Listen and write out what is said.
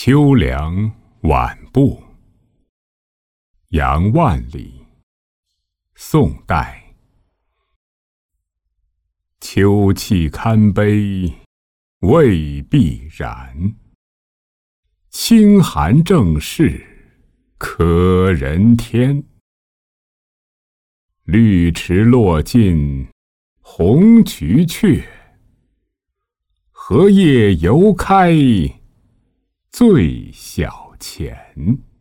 秋凉晚步，杨万里。宋代。秋气堪悲未必然，清寒正是可人天。绿池落尽红蕖雀，荷叶犹开最小钱。